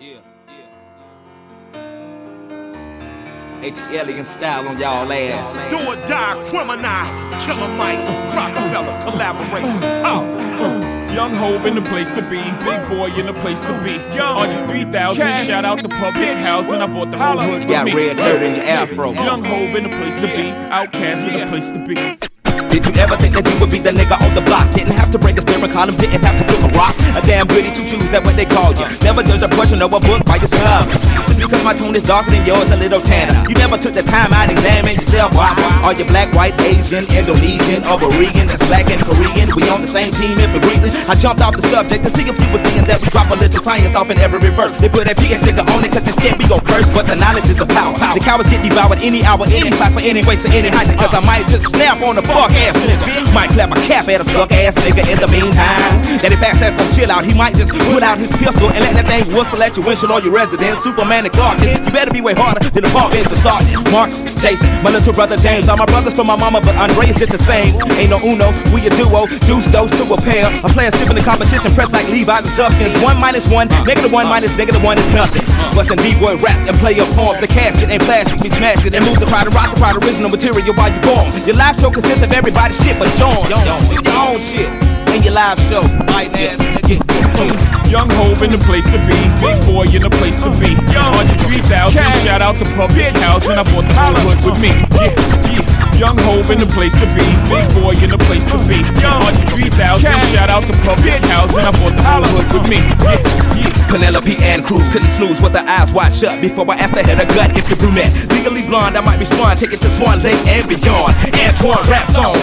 H-Alien style on y'all ass. Do or die, criminal, Killer Mike, Rockefeller, collaboration. Young Hov in the place to be, big boy in the place to be. Young 3,000, shout out the public housing. I bought the whole hood with got me. red dirt in your afro. Young Hov in the place to be, Outcast in the place to be. Did you ever think that you would be the nigga on the block? Didn't have to break a steering column, didn't have to cook a rock. A damn goody two shoes, that's what they called you. Never judge a person or a book by yourself. Just because my tone is darker than yours, a little tanner. You never took the time out to examine yourself. Why? Are you black, white, Asian, Indonesian, or Korean? That's black and Korean. We on the same team if we're breathing. I jumped off the subject to see if you were seeing that we drop a little science off in every verse. They put a PS sticker on it cause they scared we gon' curse, but the knowledge is the power. The cowards get devoured any hour, any cipher, any way to any height. Cause I might just snap on the fuck ass nigga. Might clap a cap at a suck ass nigga in the meantime. Daddy fast ass gon' chill out. He might just pull out his pistol and let that thing whistle at your windshield or your residence. Superman and Clark Kent. You better be way harder than the ball bench to start this. Marcus, Jason, my little brother James. All my brothers from my mama, but Andre is just the same. Ain't no uno, we a duo. Deuce dose to a pair. A player skipping the competition, press like Levi's and Tuskins. 1 minus 1, -1 minus -1 is nothing. Bustin' D-boy raps and play your poems. The casket ain't plastic, we smash it and move the crowd and rock the crowd. Original material while you born. Your live show consists of everybody's shit but yours. Do your own shit in your live show. Young Hov in the place to be, big boy in the place to be. 103,000, shout out the public housing. I bought the whole hood with me. Young Hov in the place to be, big boy in the place to be. 103,000, shout out the public housing. I bought the whole hood with me. Penelope and Cruz couldn't snooze with her eyes wide shut before I asked her head a gut if you're brunette. Legally blonde, I might be spawned, take it to Swan Lake and beyond. Antoine raps on,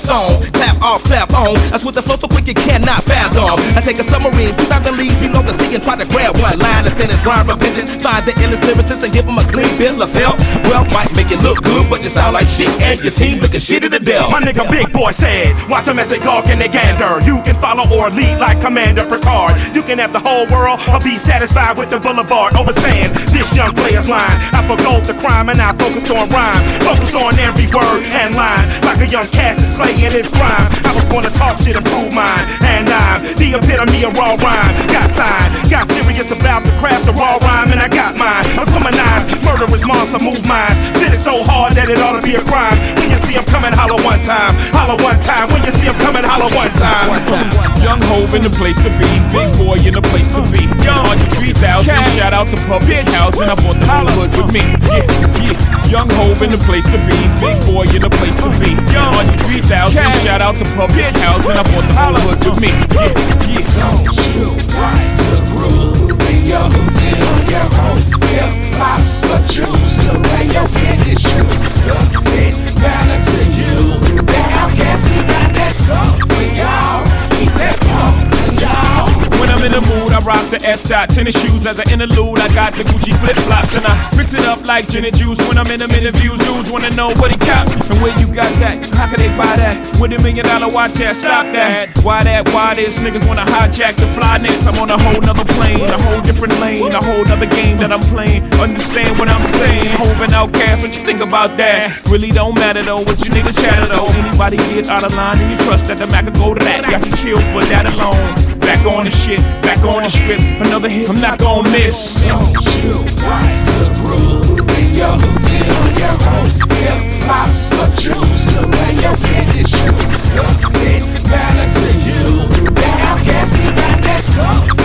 clap off, clap on. That's with the flow so quick you cannot fathom. I take a submarine, 2,000 leagues below the sea and try to grab one line and send his rhyme repentance. Find the endless lyricist and give him a clean bill of health. Well, might make it look good, but you sound like shit and your team looking shitty to death. My nigga Big Boy said, watch them as they gawk and they gander. You can follow or lead like Commander Picard. You can have the whole world or be satisfied with the boulevard. Overstand this young player's line. I forgo the crime and I focused on rhyme. Focused on every word and line. Like a young cat is playing his crime. I was gonna talk shit and prove mine. And I'm the epitome of raw rhyme. Got signed, got serious about the craft of raw rhyme. And I got mine. Criminalized, murderous monster move mine. Spit it so hard that it ought to be a crime. When you see him coming, holler one time. Holler one time. When you see him coming, holler one time. Young Hov in the place to be, big boy in the place to be. 103,000, shout out the public housing. I bought the whole hood with me. Young Hov in the place to be, big boy in the place to be. 103,000, shout out the public housing. I bought the whole hood with me. Don't you right to groove in your hoodie on your own? Flip-flops or choose to wear your tennis shoes. Look it matter to you. The Outcast, he got that stuff for y'all. Keep that pump for y'all. When I'm in the mood, I rock the S-Dot tennis shoes. As an interlude, I got the Gucci flip-flops. And I rinse it up like gin and juice. When I'm in them interviews, dudes wanna know what he got. And where you got that? How can they buy that? With $1 million watch that, stop that. Why that, why this? Niggas wanna hijack the flyness. I'm on a whole nother plane, a whole different lane, a whole nother game that I'm playing. Understand what I'm saying? Hov and Outcast, what you think about that? Really don't matter though, what you niggas chatter though. Anybody get out of line and you trust that the Mac could go to that. Got you chill for that alone. Back on the shit, back on the script. Another hit, I'm not gonna miss. Don't you right to groove in your hoodie on your own? Flip-flops or choose to wear your tennis shoes. Look it matter to you. The Outcast, he got that stuff.